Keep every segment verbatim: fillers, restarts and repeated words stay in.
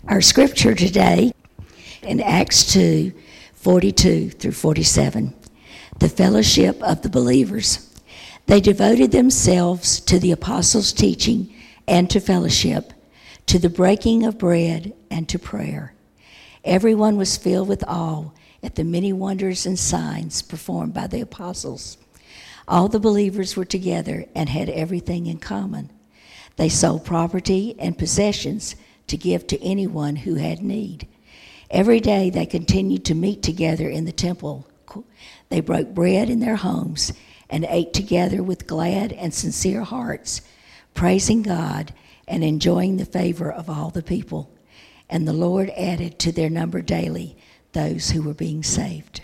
Our scripture today in Acts two, forty-two through forty-seven, the fellowship of the believers. They devoted themselves to the apostles' teaching and to fellowship, to the breaking of bread and to prayer. Everyone was filled with awe at the many wonders and signs performed by the apostles. All the believers were together and had everything in common. They sold property and possessions to give to anyone who had need. Every day they continued to meet together in the temple. They broke bread in their homes and ate together with glad and sincere hearts, praising God and enjoying the favor of all the people. And the Lord added to their number daily those who were being saved.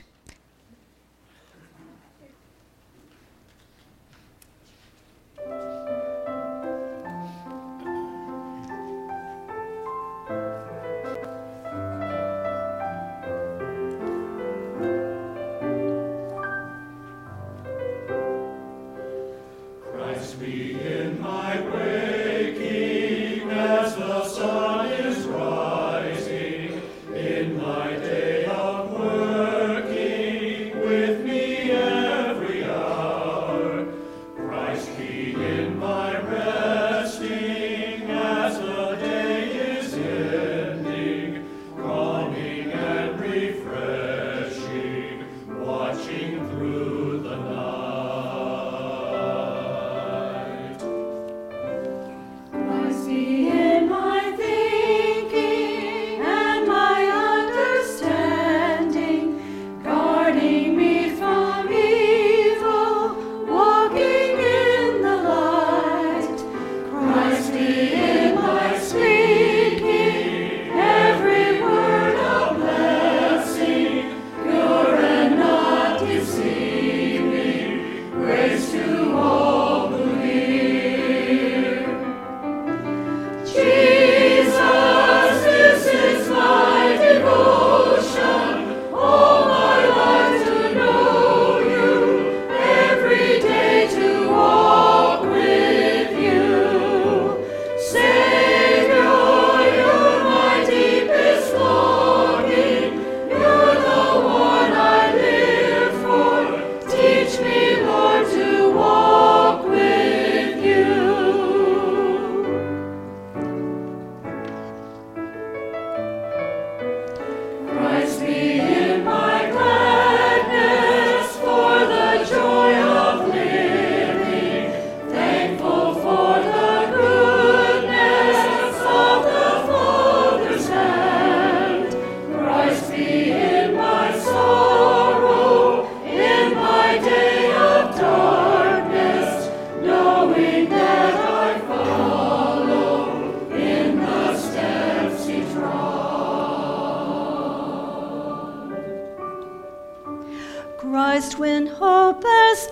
Christ, when hope has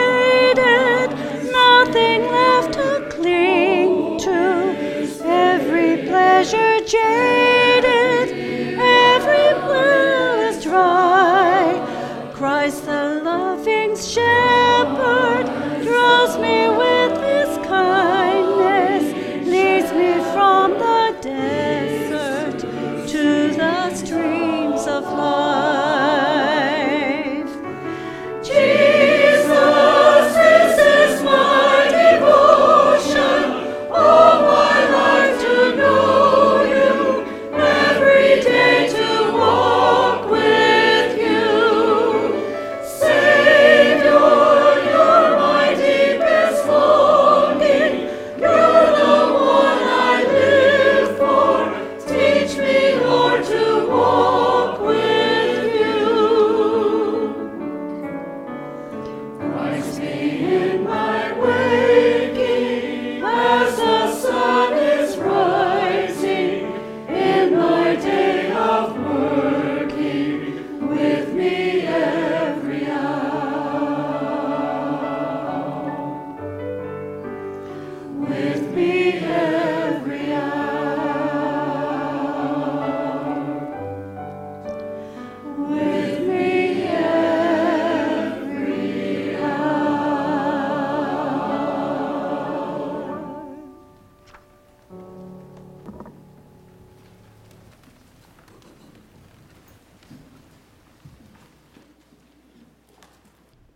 faded, nothing left to cling to, every pleasure jaded, every will is dry. Christ, the loving shepherd, draws me with his kindness, leads me from the desert to the streams of life.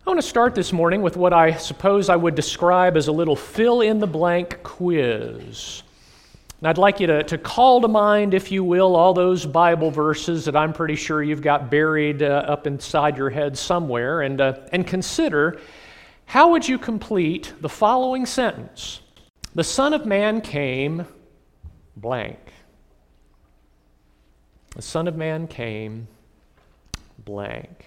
I want to start this morning with what I suppose I would describe as a little fill-in-the-blank quiz. And I'd like you to, to call to mind, if you will, all those Bible verses that I'm pretty sure you've got buried uh, up inside your head somewhere, and, uh, and consider, how would you complete the following sentence? The Son of Man came blank. The Son of Man came blank.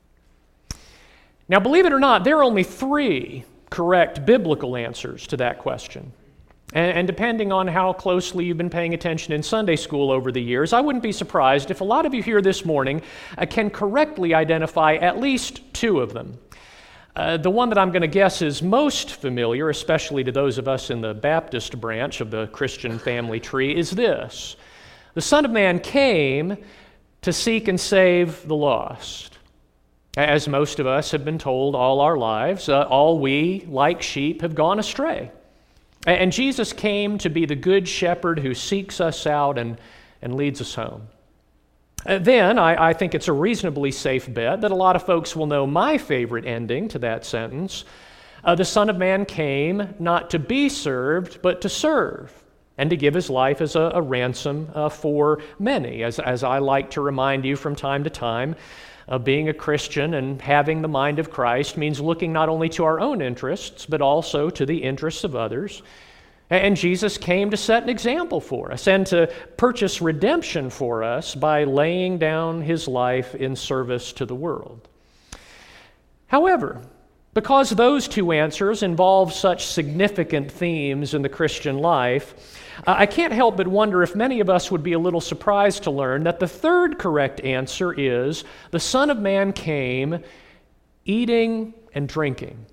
Now, believe it or not, there are only three correct biblical answers to that question. And, and depending on how closely you've been paying attention in Sunday school over the years, I wouldn't be surprised if a lot of you here this morning uh, can correctly identify at least two of them. Uh, the one that I'm going to guess is most familiar, especially to those of us in the Baptist branch of the Christian family tree, is this: the Son of Man came to seek and save the lost. As most of us have been told all our lives, uh, all we, like sheep, have gone astray. And Jesus came to be the good shepherd who seeks us out and, and leads us home. Uh, then, I, I think it's a reasonably safe bet that a lot of folks will know my favorite ending to that sentence. Uh, the Son of Man came not to be served, but to serve, and to give his life as a, a ransom uh, for many, as, as I like to remind you from time to time. Uh, being a Christian and having the mind of Christ means looking not only to our own interests, but also to the interests of others. And Jesus came to set an example for us and to purchase redemption for us by laying down his life in service to the world. However, because those two answers involve such significant themes in the Christian life, I can't help but wonder if many of us would be a little surprised to learn that the third correct answer is the Son of Man came eating and drinking.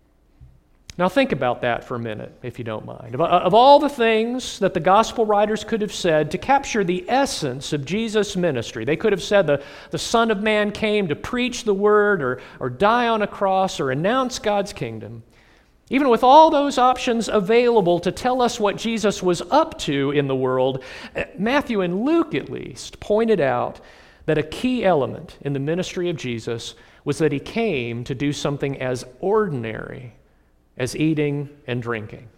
Now think about that for a minute, if you don't mind. Of, of all the things that the gospel writers could have said to capture the essence of Jesus' ministry, they could have said the, the Son of Man came to preach the word or, or die on a cross or announce God's kingdom. Even with all those options available to tell us what Jesus was up to in the world, Matthew and Luke at least pointed out that a key element in the ministry of Jesus was that he came to do something as ordinary as eating and drinking.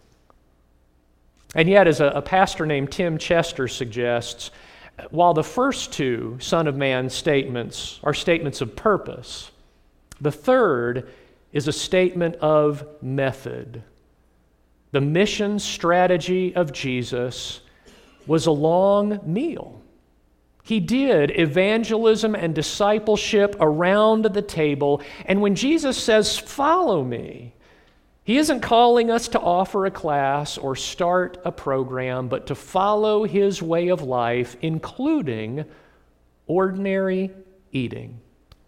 And yet, as a, a pastor named Tim Chester suggests, while the first two Son of Man statements are statements of purpose, the third is a statement of method. The mission strategy of Jesus was a long meal. He did evangelism and discipleship around the table, and when Jesus says, "Follow me," he isn't calling us to offer a class or start a program, but to follow his way of life, including ordinary eating.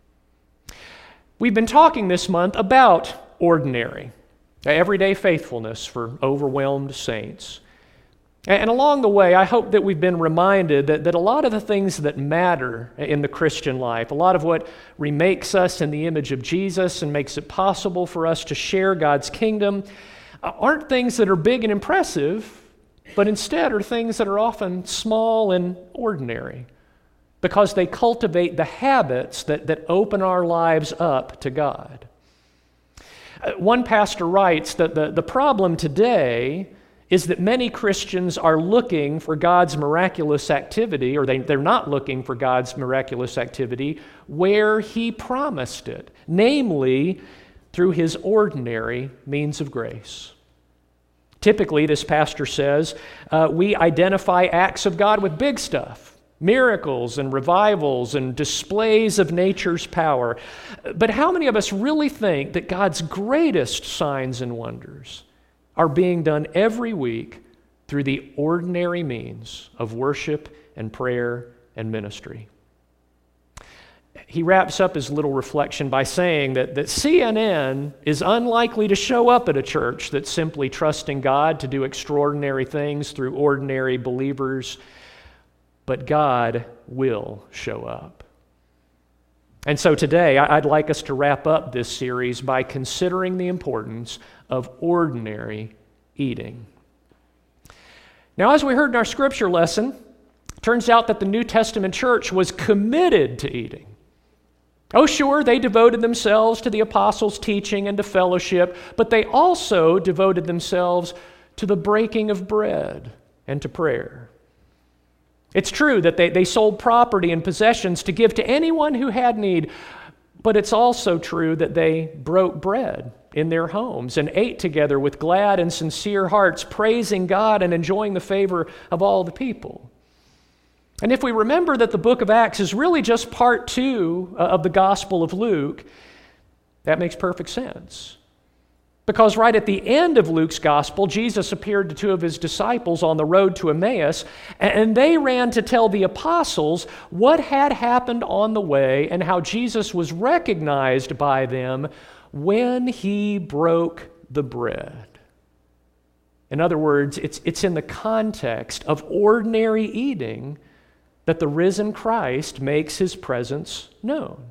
We've been talking this month about ordinary, everyday faithfulness for overwhelmed saints. And along the way, I hope that we've been reminded that, that a lot of the things that matter in the Christian life, a lot of what remakes us in the image of Jesus and makes it possible for us to share God's kingdom, aren't things that are big and impressive, but instead are things that are often small and ordinary, because they cultivate the habits that, that open our lives up to God. One pastor writes that the, the problem today is that many Christians are looking for God's miraculous activity, or they, they're not looking for God's miraculous activity where he promised it, namely through his ordinary means of grace. Typically, this pastor says, uh, we identify acts of God with big stuff, miracles and revivals and displays of nature's power. But how many of us really think that God's greatest signs and wonders are being done every week through the ordinary means of worship and prayer and ministry? He wraps up his little reflection by saying that, that C N N is unlikely to show up at a church that's simply trusting God to do extraordinary things through ordinary believers, but God will show up. And so today, I'd like us to wrap up this series by considering the importance of ordinary eating. Now, as we heard in our scripture lesson, it turns out that the New Testament church was committed to eating. Oh, sure, they devoted themselves to the apostles' teaching and to fellowship, but they also devoted themselves to the breaking of bread and to prayer. It's true that they, they sold property and possessions to give to anyone who had need, but it's also true that they broke bread in their homes and ate together with glad and sincere hearts, praising God and enjoying the favor of all the people. And if we remember that the book of Acts is really just part two of the Gospel of Luke, that makes perfect sense. Because right at the end of Luke's Gospel, Jesus appeared to two of his disciples on the road to Emmaus, and they ran to tell the apostles what had happened on the way and how Jesus was recognized by them when he broke the bread. In other words, it's, it's in the context of ordinary eating that the risen Christ makes his presence known.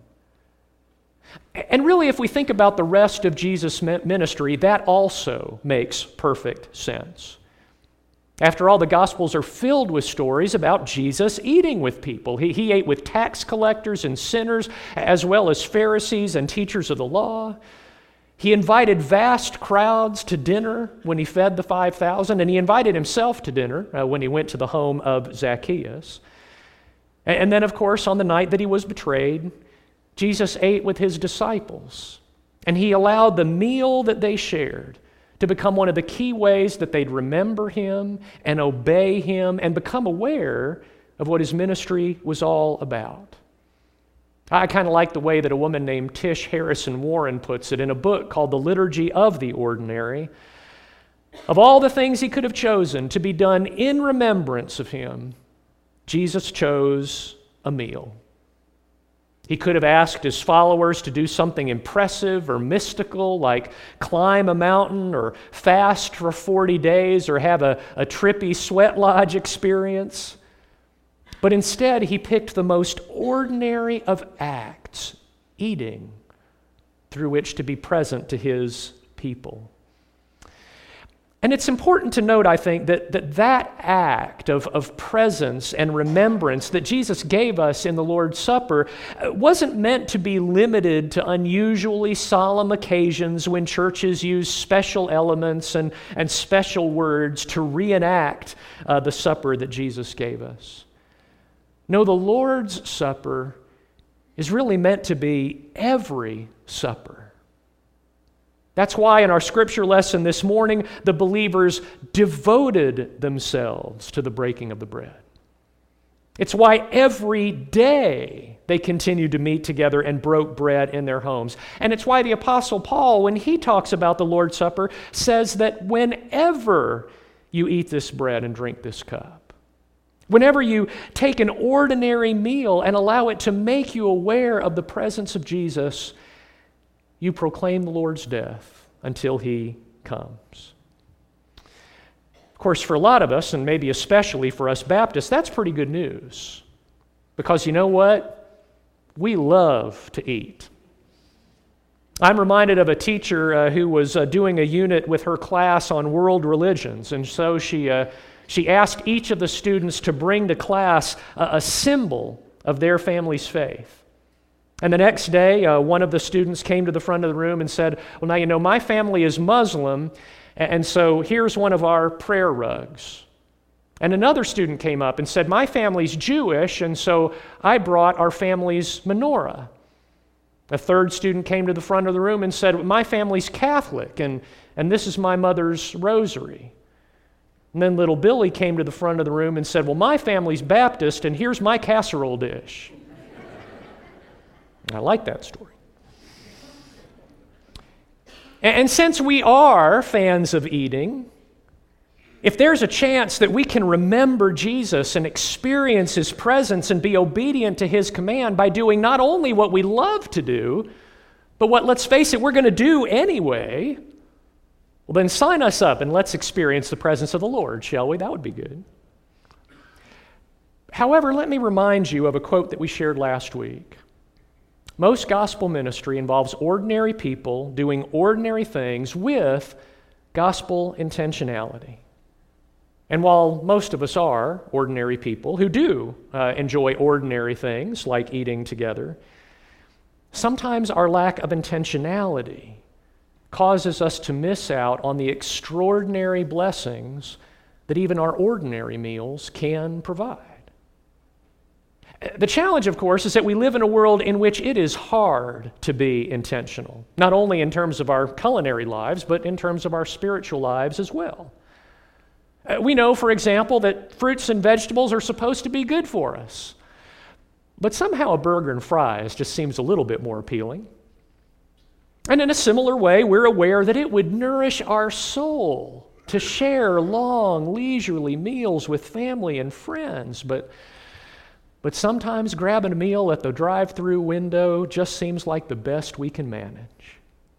And really, if we think about the rest of Jesus' ministry, that also makes perfect sense. After all, the Gospels are filled with stories about Jesus eating with people. He, he ate with tax collectors and sinners, as well as Pharisees and teachers of the law. He invited vast crowds to dinner when he fed the five thousand, and he invited himself to dinner uh, when he went to the home of Zacchaeus. And then, of course, on the night that he was betrayed, Jesus ate with his disciples, and he allowed the meal that they shared to become one of the key ways that they'd remember him and obey him and become aware of what his ministry was all about. I kind of like the way that a woman named Tish Harrison Warren puts it in a book called The Liturgy of the Ordinary. Of all the things he could have chosen to be done in remembrance of him, Jesus chose a meal. He could have asked his followers to do something impressive or mystical, like climb a mountain or fast for forty days or have a, a trippy sweat lodge experience. But instead, he picked the most ordinary of acts, eating, through which to be present to his people. And it's important to note, I think, that that, that act of, of presence and remembrance that Jesus gave us in the Lord's Supper wasn't meant to be limited to unusually solemn occasions when churches use special elements and, and special words to reenact uh, the supper that Jesus gave us. No, the Lord's Supper is really meant to be every supper. That's why in our scripture lesson this morning, the believers devoted themselves to the breaking of the bread. It's why every day they continued to meet together and broke bread in their homes. And it's why the Apostle Paul, when he talks about the Lord's Supper, says that whenever you eat this bread and drink this cup, whenever you take an ordinary meal and allow it to make you aware of the presence of Jesus, you proclaim the Lord's death until he comes. Of course, for a lot of us, and maybe especially for us Baptists, that's pretty good news. Because you know what? We love to eat. I'm reminded of a teacher uh, who was uh, doing a unit with her class on world religions, and so she, uh, she asked each of the students to bring to class a, a symbol of their family's faith. And the next day, uh, one of the students came to the front of the room and said, well, now, you know, my family is Muslim, and so here's one of our prayer rugs. And another student came up and said, my family's Jewish, and so I brought our family's menorah. A third student came to the front of the room and said, my family's Catholic, and, and this is my mother's rosary. And then little Billy came to the front of the room and said, well, my family's Baptist, and here's my casserole dish. I like that story. And since we are fans of eating, if there's a chance that we can remember Jesus and experience his presence and be obedient to his command by doing not only what we love to do, but what, let's face it, we're going to do anyway, well, then sign us up and let's experience the presence of the Lord, shall we? That would be good. However, let me remind you of a quote that we shared last week. Most gospel ministry involves ordinary people doing ordinary things with gospel intentionality. And while most of us are ordinary people who do uh, enjoy ordinary things like eating together, Sometimes our lack of intentionality causes us to miss out on the extraordinary blessings that even our ordinary meals can provide. The challenge, of course, is that we live in a world in which it is hard to be intentional, not only in terms of our culinary lives, but in terms of our spiritual lives as well. We know, for example, that fruits and vegetables are supposed to be good for us, but somehow a burger and fries just seems a little bit more appealing. And in a similar way, we're aware that it would nourish our soul to share long, leisurely meals with family and friends, but But sometimes grabbing a meal at the drive-through window just seems like the best we can manage.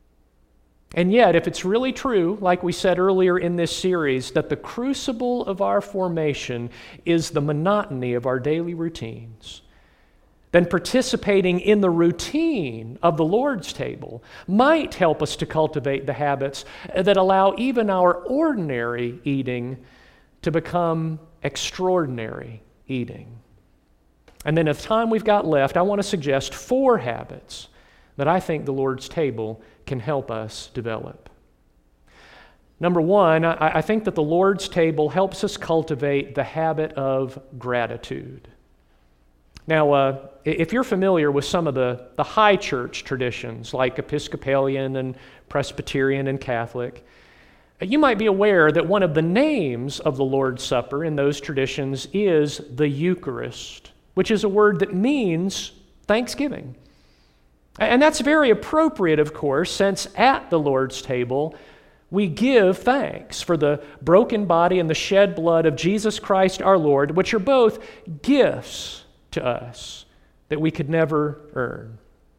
And yet, if it's really true, like we said earlier in this series, that the crucible of our formation is the monotony of our daily routines, then participating in the routine of the Lord's table might help us to cultivate the habits that allow even our ordinary eating to become extraordinary eating. And then, if time we've got left, I want to suggest four habits that I think the Lord's table can help us develop. Number one, I, I think that the Lord's table helps us cultivate the habit of gratitude. Now, uh, if you're familiar with some of the, the high church traditions, like Episcopalian and Presbyterian and Catholic, you might be aware that one of the names of the Lord's Supper in those traditions is the Eucharist, which is a word that means thanksgiving. And that's very appropriate, of course, since at the Lord's table, we give thanks for the broken body and the shed blood of Jesus Christ our Lord, which are both gifts to us that we could never earn.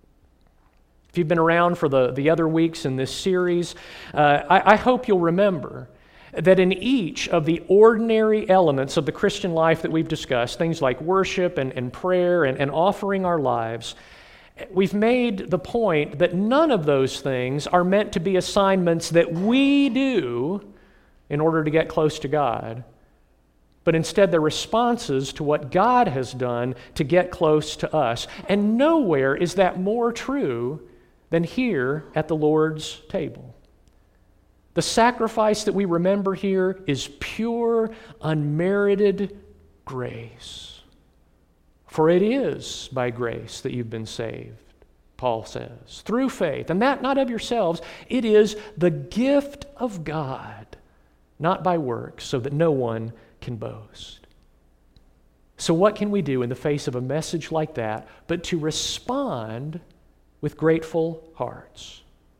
If you've been around for the, the other weeks in this series, uh, I, I hope you'll remember that in each of the ordinary elements of the Christian life that we've discussed, things like worship and, and prayer and, and offering our lives, we've made the point that none of those things are meant to be assignments that we do in order to get close to God, but instead they're responses to what God has done to get close to us. And nowhere is that more true than here at the Lord's table. The sacrifice that we remember here is pure, unmerited grace. For it is by grace that you've been saved, Paul says, through faith. And that not of yourselves, it is the gift of God, not by works, so that no one can boast. So what can we do in the face of a message like that but to respond with grateful hearts?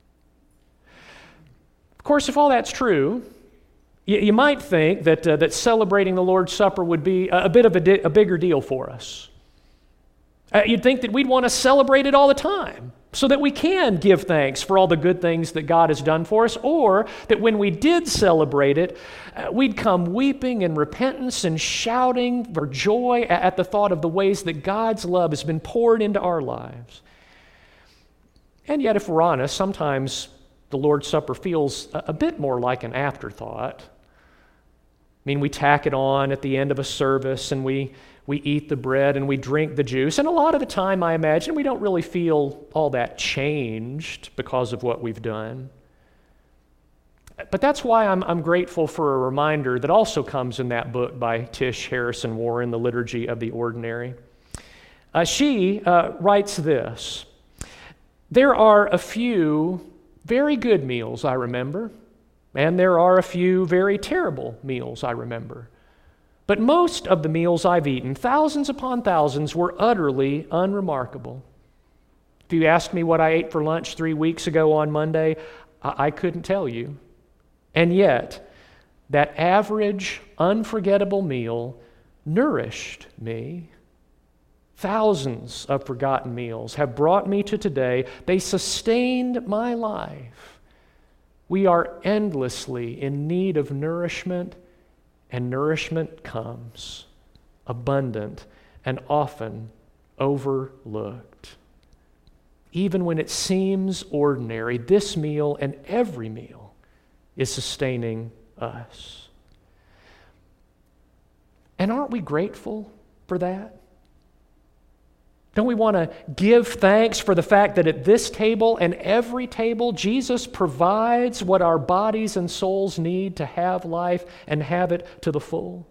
Of course, if all that's true, you, you might think that, uh, that celebrating the Lord's Supper would be a, a bit of a, di- a bigger deal for us. Uh, you'd think that we'd want to celebrate it all the time so that we can give thanks for all the good things that God has done for us, or that when we did celebrate it, uh, we'd come weeping in repentance and shouting for joy at, at the thought of the ways that God's love has been poured into our lives. And yet, if we're honest, sometimes the Lord's Supper feels a, a bit more like an afterthought. I mean, we tack it on at the end of a service, and we, we eat the bread and we drink the juice. And a lot of the time, I imagine, we don't really feel all that changed because of what we've done. But that's why I'm, I'm grateful for a reminder that also comes in that book by Tish Harrison Warren, The Liturgy of the Ordinary. Uh, she uh, writes this: there are a few very good meals I remember, and there are a few very terrible meals I remember. But most of the meals I've eaten, thousands upon thousands, were utterly unremarkable. If you asked me what I ate for lunch three weeks ago on Monday, I, I couldn't tell you. And yet, that average, unforgettable meal nourished me. Thousands of forgotten meals have brought me to today. They sustained my life. We are endlessly in need of nourishment, and nourishment comes, abundant and often overlooked. Even when it seems ordinary, this meal and every meal is sustaining us. And aren't we grateful for that? Don't we want to give thanks for the fact that at this table and every table, Jesus provides what our bodies and souls need to have life and have it to the full?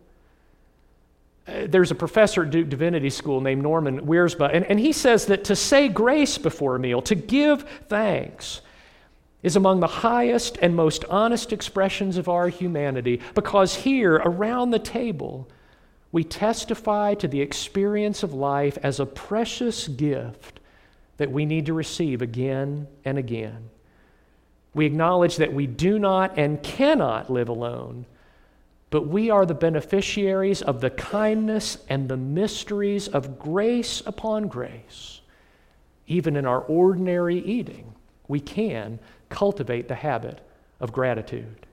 Uh, there's a professor at Duke Divinity School named Norman Wiersbe, and, and he says that to say grace before a meal, to give thanks, is among the highest and most honest expressions of our humanity, because here, around the table, we testify to the experience of life as a precious gift that we need to receive again and again. We acknowledge that we do not and cannot live alone, but we are the beneficiaries of the kindness and the mysteries of grace upon grace. Even in our ordinary eating, we can cultivate the habit of gratitude.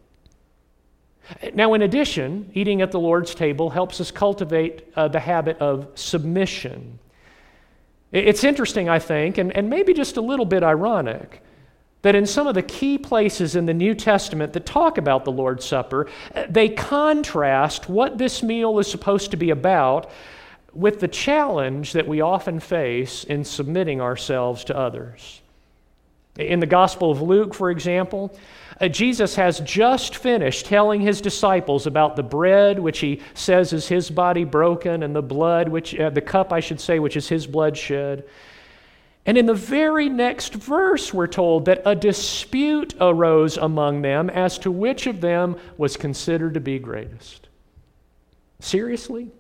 Now, in addition, eating at the Lord's table helps us cultivate uh, the habit of submission. It's interesting, I think, and, and maybe just a little bit ironic, that in some of the key places in the New Testament that talk about the Lord's Supper, they contrast what this meal is supposed to be about with the challenge that we often face in submitting ourselves to others. In the Gospel of Luke, for example, uh, Jesus has just finished telling his disciples about the bread, which he says is his body broken, and the blood, which uh, the cup, I should say, which is his blood shed. And in the very next verse, we're told that a dispute arose among them as to which of them was considered to be greatest. Seriously?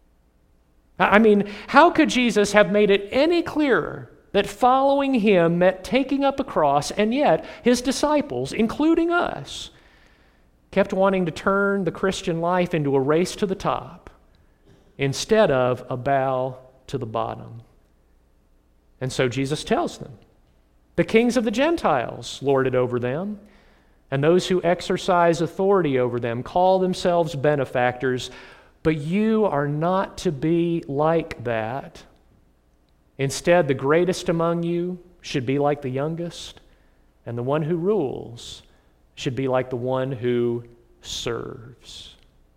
I mean, how could Jesus have made it any clearer that following him meant taking up a cross, and yet his disciples, including us, kept wanting to turn the Christian life into a race to the top instead of a bow to the bottom? And so Jesus tells them, the kings of the Gentiles lord it over them, and those who exercise authority over them call themselves benefactors, but you are not to be like that. Instead, the greatest among you should be like the youngest, and the one who rules should be like the one who serves.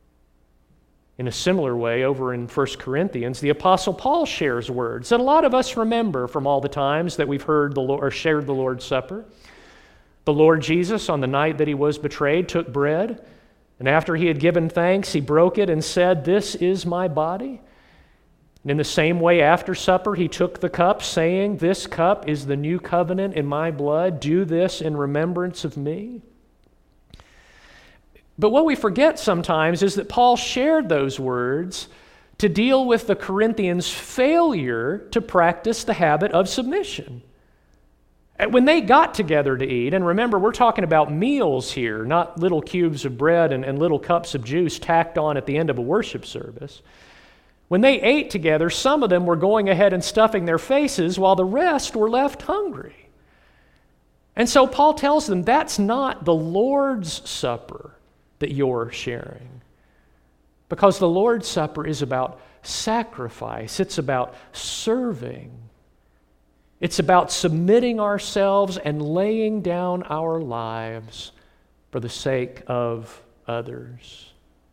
In a similar way, over in First Corinthians, the Apostle Paul shares words that a lot of us remember from all the times that we've heard the Lord, or shared the Lord's Supper. The Lord Jesus, on the night that he was betrayed, took bread, and after he had given thanks, he broke it and said, "This is my body." And in the same way, after supper, he took the cup, saying, "This cup is the new covenant in my blood. Do this in remembrance of me." But what we forget sometimes is that Paul shared those words to deal with the Corinthians' failure to practice the habit of submission. When they got together to eat, and remember, we're talking about meals here, not little cubes of bread and, and little cups of juice tacked on at the end of a worship service. When they ate together, some of them were going ahead and stuffing their faces while the rest were left hungry. And so Paul tells them that's not the Lord's Supper that you're sharing. Because the Lord's Supper is about sacrifice. It's about serving. It's about submitting ourselves and laying down our lives for the sake of others.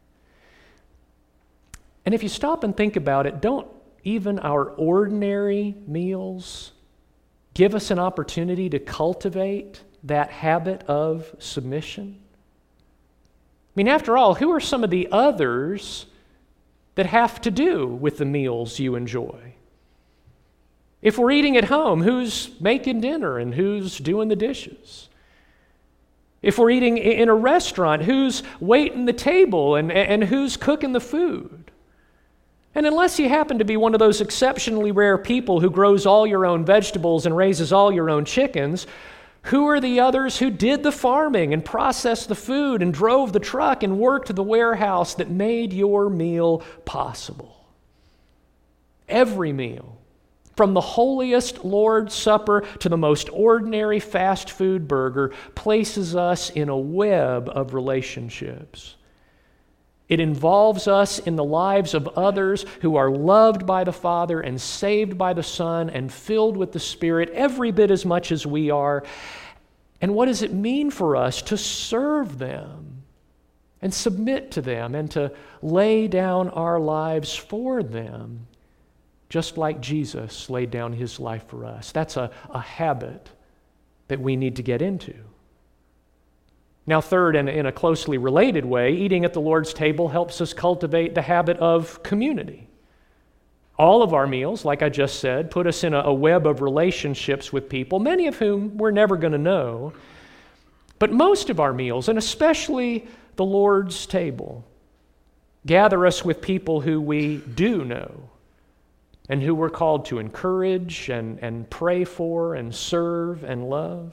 And if you stop and think about it, don't even our ordinary meals give us an opportunity to cultivate that habit of submission? I mean, after all, who are some of the others that have to do with the meals you enjoy? If we're eating at home, who's making dinner and who's doing the dishes? If we're eating in a restaurant, who's waiting the table and, and who's cooking the food? And unless you happen to be one of those exceptionally rare people who grows all your own vegetables and raises all your own chickens, who are the others who did the farming and processed the food and drove the truck and worked the warehouse that made your meal possible? Every meal, from the holiest Lord's Supper to the most ordinary fast food burger, places us in a web of relationships. It involves us in the lives of others who are loved by the Father and saved by the Son and filled with the Spirit every bit as much as we are. And what does it mean for us to serve them and submit to them and to lay down our lives for them? just like Jesus laid down his life for us. That's a, a habit that we need to get into. Now, third, and in a closely related way, eating at the Lord's table helps us cultivate the habit of community. All of our meals, like I just said, put us in a, a web of relationships with people, many of whom we're never going to know. But most of our meals, and especially the Lord's table, gather us with people who we do know and who we're called to encourage and, and pray for and serve and love.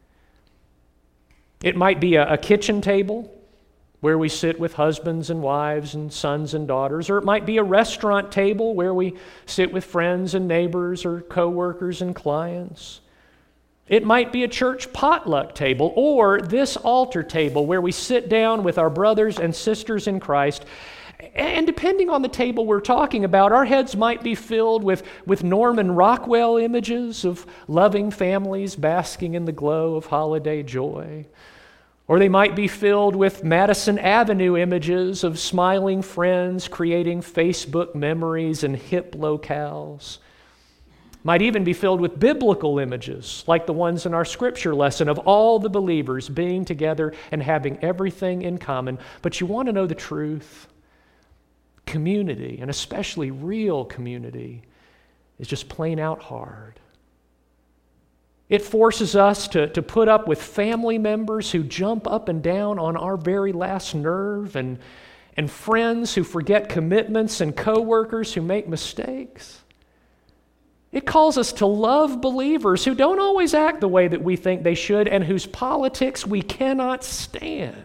It might be a, a kitchen table where we sit with husbands and wives and sons and daughters, or it might be a restaurant table where we sit with friends and neighbors or coworkers and clients. It might be a church potluck table or this altar table where we sit down with our brothers and sisters in Christ. And depending on the table we're talking about, our heads might be filled with, with Norman Rockwell images of loving families basking in the glow of holiday joy. Or they might be filled with Madison Avenue images of smiling friends creating Facebook memories in hip locales. Might even be filled with biblical images, like the ones in our scripture lesson of all the believers being together and having everything in common. But you want to know the truth? Community, and especially real community, is just plain out hard. It forces us to, to put up with family members who jump up and down on our very last nerve, and, and friends who forget commitments, and coworkers who make mistakes. It calls us to love believers who don't always act the way that we think they should and whose politics we cannot stand.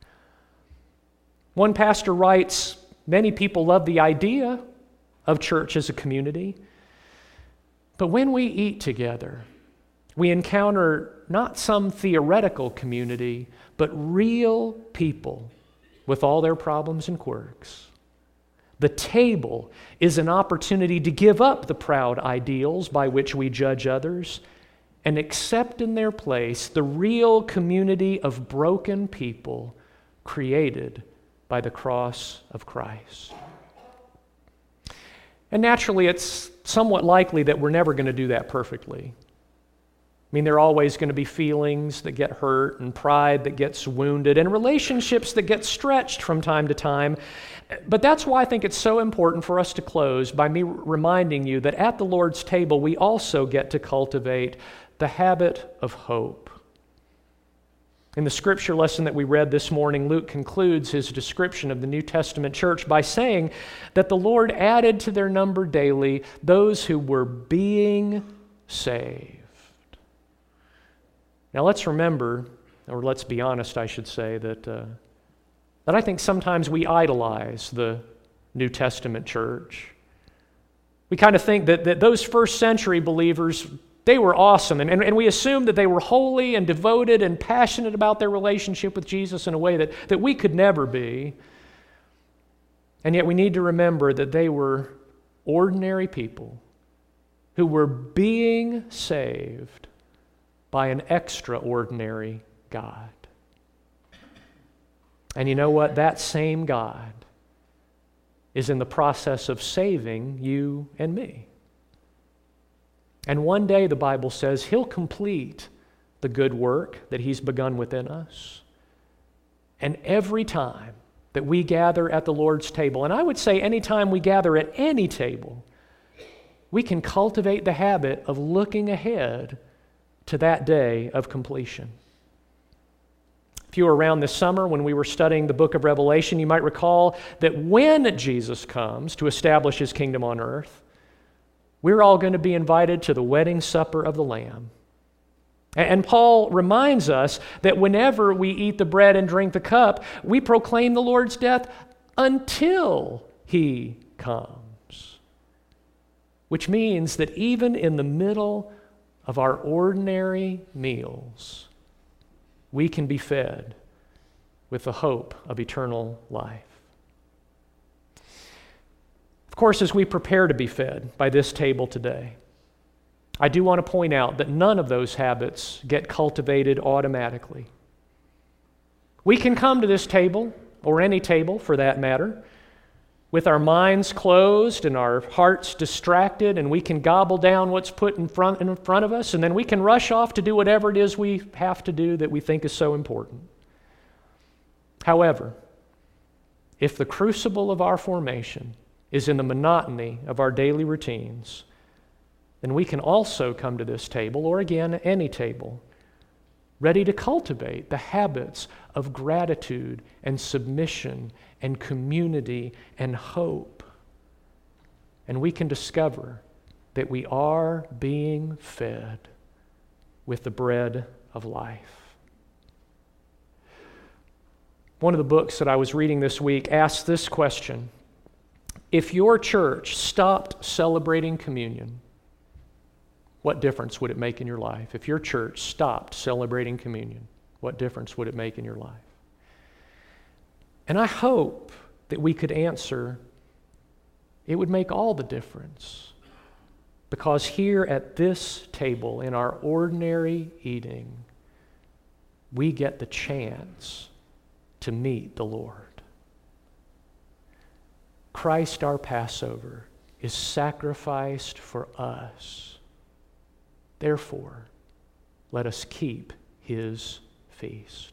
One pastor writes, many people love the idea of church as a community, but when we eat together, we encounter not some theoretical community, but real people with all their problems and quirks. The table is an opportunity to give up the proud ideals by which we judge others and accept in their place the real community of broken people created by the cross of Christ. And naturally, it's somewhat likely that we're never going to do that perfectly. I mean, there are always going to be feelings that get hurt and pride that gets wounded and relationships that get stretched from time to time. But that's why I think it's so important for us to close by me reminding you that at the Lord's table, we also get to cultivate the habit of hope. In the scripture lesson that we read this morning, Luke concludes his description of the New Testament church by saying that the Lord added to their number daily those who were being saved. Now let's remember, or let's be honest, I should say, that, uh, that I think sometimes we idolize the New Testament church. We kind of think that, that those first century believers, they were awesome, and, and, and we assume that they were holy and devoted and passionate about their relationship with Jesus in a way that, that we could never be. And yet we need to remember that they were ordinary people who were being saved by an extraordinary God. And you know what? That same God is in the process of saving you and me. And one day, the Bible says, He'll complete the good work that He's begun within us. And every time that we gather at the Lord's table, and I would say anytime we gather at any table, we can cultivate the habit of looking ahead to that day of completion. If you were around this summer when we were studying the book of Revelation, you might recall that when Jesus comes to establish His kingdom on earth, we're all going to be invited to the wedding supper of the Lamb. And Paul reminds us that whenever we eat the bread and drink the cup, we proclaim the Lord's death until He comes. Which means that even in the middle of our ordinary meals, we can be fed with the hope of eternal life. Of course, as we prepare to be fed by this table today, I do want to point out that none of those habits get cultivated automatically. We can come to this table, or any table for that matter, with our minds closed and our hearts distracted, and we can gobble down what's put in front, in front of us, and then we can rush off to do whatever it is we have to do that we think is so important. However, if the crucible of our formation is in the monotony of our daily routines, then we can also come to this table, or again, any table, ready to cultivate the habits of gratitude and submission and community and hope. And we can discover that we are being fed with the bread of life. One of the books that I was reading this week asked this question: if your church stopped celebrating communion, what difference would it make in your life? If your church stopped celebrating communion, what difference would it make in your life? And I hope that we could answer, it would make all the difference. Because here at this table, in our ordinary eating, we get the chance to meet the Lord. Christ, our Passover, is sacrificed for us. Therefore, let us keep his feast.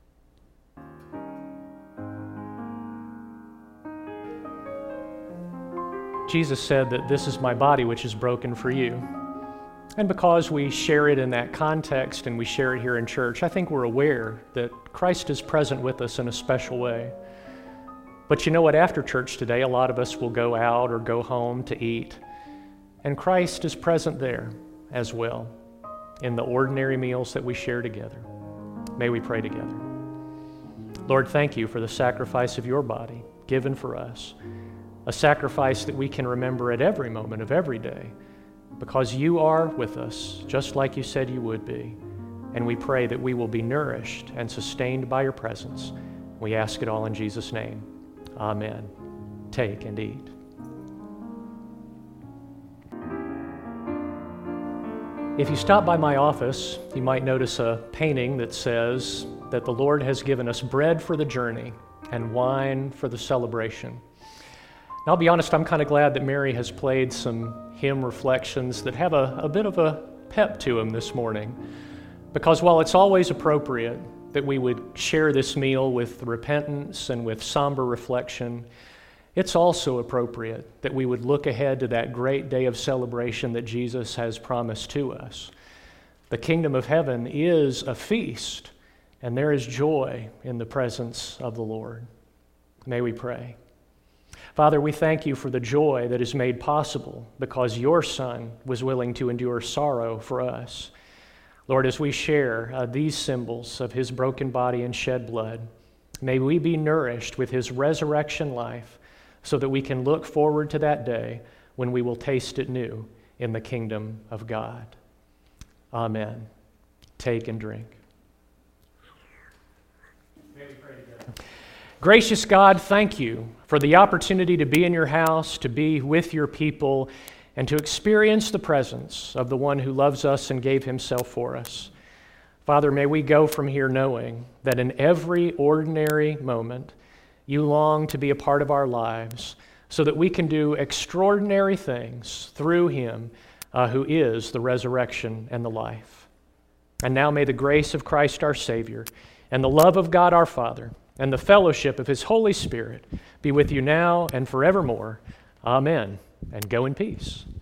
Jesus said that this is my body which is broken for you. And because we share it in that context and we share it here in church, I think we're aware that Christ is present with us in a special way. But you know what? After church today, a lot of us will go out or go home to eat, and Christ is present there as well in the ordinary meals that we share together. May we pray together. Lord, thank you for the sacrifice of your body given for us, a sacrifice that we can remember at every moment of every day, because you are with us just like you said you would be. And we pray that we will be nourished and sustained by your presence. We ask it all in Jesus' name. Amen. Take and eat. If you stop by my office, you might notice a painting that says that the Lord has given us bread for the journey and wine for the celebration. And I'll be honest, I'm kind of glad that Mary has played some hymn reflections that have a, a bit of a pep to them this morning. Because while it's always appropriate that we would share this meal with repentance and with somber reflection, it's also appropriate that we would look ahead to that great day of celebration that Jesus has promised to us. The kingdom of heaven is a feast, and there is joy in the presence of the Lord. May we pray. Father, we thank you for the joy that is made possible because your Son was willing to endure sorrow for us. Lord, as we share uh, these symbols of his broken body and shed blood, may we be nourished with his resurrection life so that we can look forward to that day when we will taste it new in the kingdom of God. Amen. Take and drink. May we pray together. Gracious God, thank you for the opportunity to be in your house, to be with your people, and to experience the presence of the one who loves us and gave himself for us. Father, may we go from here knowing that in every ordinary moment, you long to be a part of our lives so that we can do extraordinary things through him uh, who is the resurrection and the life. And now may the grace of Christ our Savior and the love of God our Father and the fellowship of his Holy Spirit be with you now and forevermore. Amen. And go in peace.